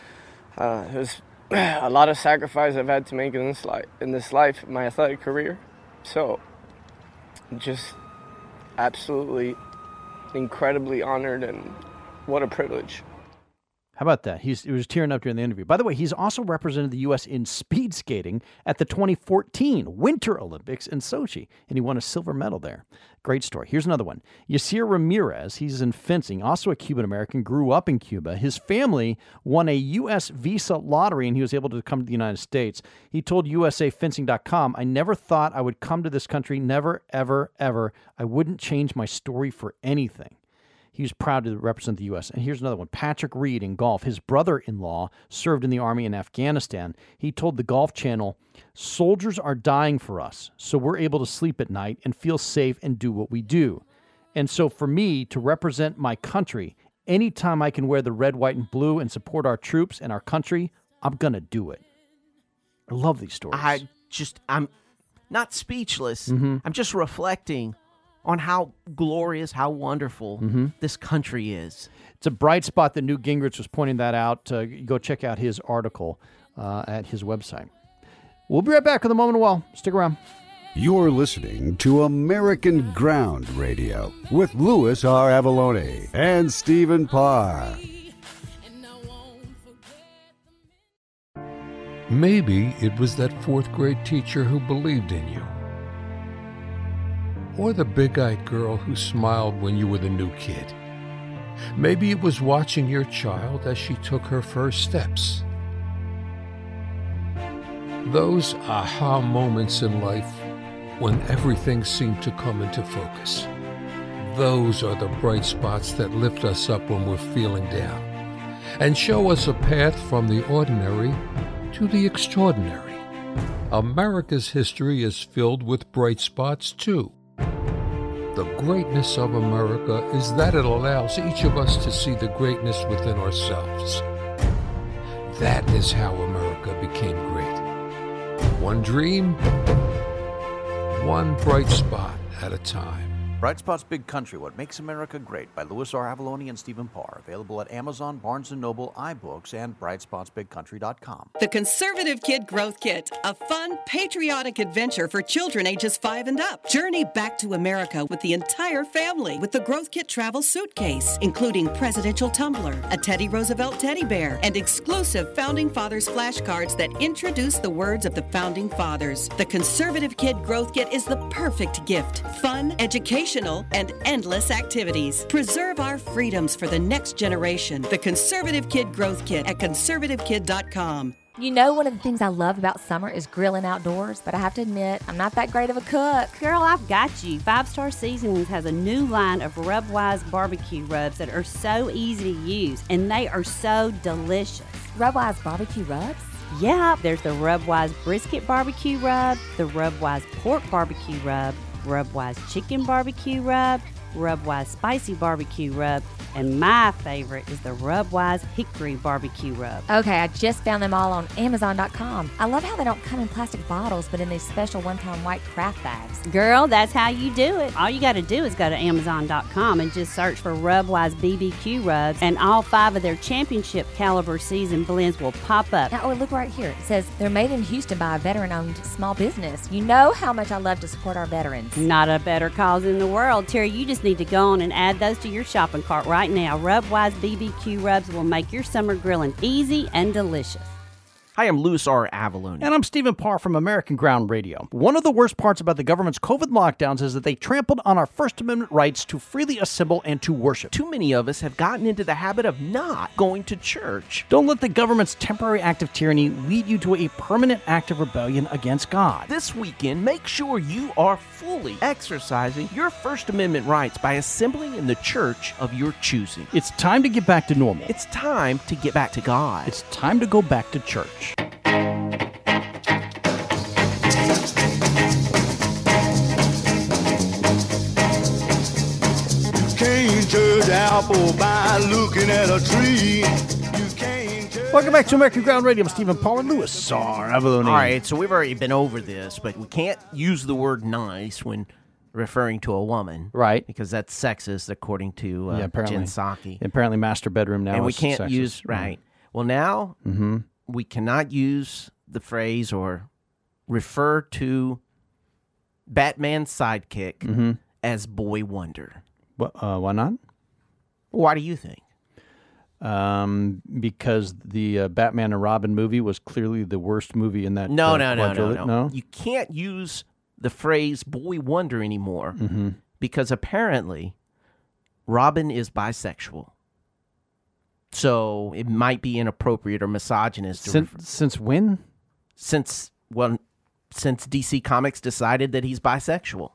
Uh, there's a lot of sacrifice I've had to make in this life, in this life, my athletic career. So, just absolutely, incredibly honored, and what a privilege. How about that? He's, he was tearing up during the interview. By the way, he's also represented the U S in speed skating at the twenty fourteen Winter Olympics in Sochi, and he won a silver medal there. Great story. Here's another one. Yasir Ramirez, he's in fencing, also a Cuban-American, grew up in Cuba. His family won a U S visa lottery, and he was able to come to the United States. He told U S A Fencing dot com, I never thought I would come to this country. Never, ever, ever. I wouldn't change my story for anything. He was proud to represent the U S. And here's another one. Patrick Reed in golf. His brother-in-law served in the Army in Afghanistan. He told the Golf Channel, soldiers are dying for us, so we're able to sleep at night and feel safe and do what we do. And so for me to represent my country, anytime I can wear the red, white, and blue and support our troops and our country, I'm going to do it. I love these stories. I just, I'm not speechless. Mhm. I'm just reflecting on how glorious, how wonderful Mhm. this country is. It's a bright spot that Newt Gingrich was pointing that out. Uh, go check out his article uh, at his website. We'll be right back with a moment of well. Stick around. You're listening to American Ground Radio with Louis R. Avalone and Stephen Parr. Maybe it was that fourth grade teacher who believed in you. Or the big-eyed girl who smiled when you were the new kid. Maybe it was watching your child as she took her first steps. Those aha moments in life when everything seemed to come into focus. Those are the bright spots that lift us up when we're feeling down and show us a path from the ordinary to the extraordinary. America's history is filled with bright spots, too. The greatness of America is that it allows each of us to see the greatness within ourselves. That is how America became great. One dream, one bright spot at a time. Bright Spots Big Country, What Makes America Great by Louis R. Avalone and Stephen Parr. Available at Amazon, Barnes and Noble, iBooks, and bright spots big country dot com. The Conservative Kid Growth Kit, a fun, patriotic adventure for children ages five and up. Journey back to America with the entire family with the Growth Kit travel suitcase, including presidential tumbler, a Teddy Roosevelt teddy bear, and exclusive Founding Fathers flashcards that introduce the words of the Founding Fathers. The Conservative Kid Growth Kit is the perfect gift. Fun, educational, and endless activities. Preserve our freedoms for the next generation. The Conservative Kid Growth Kit at conservative kid dot com. You know, one of the things I love about summer is grilling outdoors, but I have to admit, I'm not that great of a cook. Girl, I've got you. Five Star Seasonings has a new line of Rubwise barbecue rubs that are so easy to use, and they are so delicious. Rubwise barbecue rubs? Yeah, there's the Rubwise brisket barbecue rub, the Rubwise pork barbecue rub, Rubwise chicken barbecue rub, Rubwise spicy barbecue rub, and my favorite is the Rubwise hickory barbecue rub. Okay, I just found them all on Amazon dot com. I love how they don't come in plastic bottles, but in these special one-pound white craft bags. Girl, that's how you do it. All you got to do is go to Amazon dot com and just search for Rubwise B B Q rubs, and all five of their championship caliber seasoned blends will pop up. Now, oh, look right here. It says they're made in Houston by a veteran-owned small business. You know how much I love to support our veterans. Not a better cause in the world. Terry, you just need to go on and add those to your shopping cart right now. Rubwise B B Q rubs will make your summer grilling easy and delicious. Hi, I'm Louis R. Avalone. And I'm Stephen Parr from American Ground Radio. One of the worst parts about the government's COVID lockdowns is that they trampled on our First Amendment rights to freely assemble and to worship. Too many of us have gotten into the habit of not going to church. Don't let the government's temporary act of tyranny lead you to a permanent act of rebellion against God. This weekend, make sure you are fully exercising your First Amendment rights by assembling in the church of your choosing. It's time to get back to normal. It's time to get back to God. It's time to go back to church. Can't judge an apple by looking at a tree. You can't judge. Welcome back to American Ground Radio. I'm Stephen Paul and Louis R. Avalone. All right, so we've already been over this, but we can't use the word nice when referring to a woman. Right. Because that's sexist, according to uh, yeah, apparently. Jen Psaki. Apparently master bedroom now And we is can't sexist. use, right. Well, now Mm-hmm. we cannot use the phrase or refer to Batman's sidekick Mhm. as Boy Wonder. What, uh, why not? Why do you think? Um, because the uh, Batman and Robin movie was clearly the worst movie in that. No, uh, no, no, no, quadrilogy. no. You can't use the phrase Boy Wonder anymore Mhm. because apparently Robin is bisexual. So it might be inappropriate or misogynist. to Since, refer- since when? since well, since D C Comics decided that he's bisexual.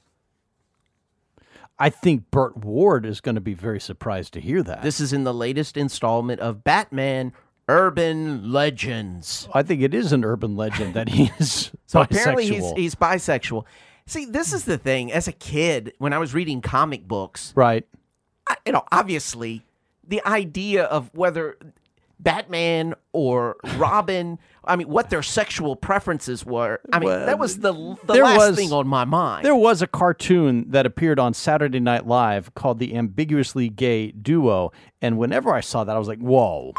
I think Burt Ward is going to be very surprised to hear that. This is in the latest installment of Batman Urban Legends. I think it is an urban legend that he is So bisexual. apparently he's he's bisexual. See, this is the thing. As a kid, when I was reading comic books, right? I, you know, obviously, the idea of whether Batman or Robin, I mean, what their sexual preferences were. I mean, Well, that was the the there last was- thing on my mind. There was a cartoon that appeared on Saturday Night Live called the Ambiguously Gay Duo, and whenever I saw that, I was like, "Whoa!"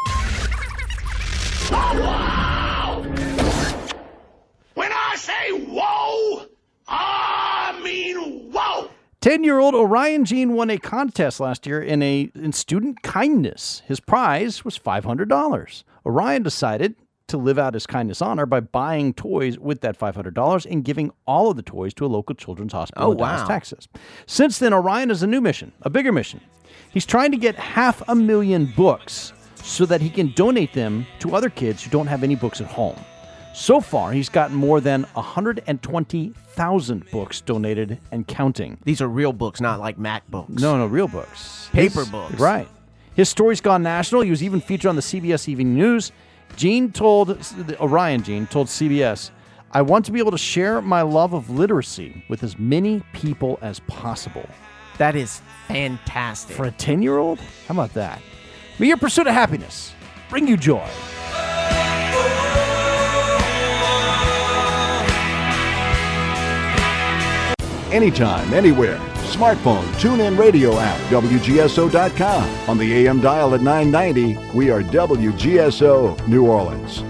When I say whoa, I mean whoa. Ten-year-old Orion Jean won a contest last year in a in student kindness. His prize was five hundred dollars. Orion decided to live out his kindness honor by buying toys with that five hundred dollars and giving all of the toys to a local children's hospital Oh, in Dallas, wow. Texas. Since then, Orion has a new mission, a bigger mission. He's trying to get half a million books so that he can donate them to other kids who don't have any books at home. So far, he's gotten more than one hundred twenty thousand books donated and counting. These are real books, not like Mac books. No, no, real books. Paper His- books. Right. His story's gone national. He was even featured on the C B S Evening News. Gene told, Orion Gene told C B S, "I want to be able to share my love of literacy with as many people as possible." That is fantastic. For a ten-year-old? How about that? May your pursuit of happiness bring you joy. Anytime, anywhere. Smartphone, TuneIn Radio app, W G S O dot com. On the A M dial at nine ninety, we are W G S O, New Orleans.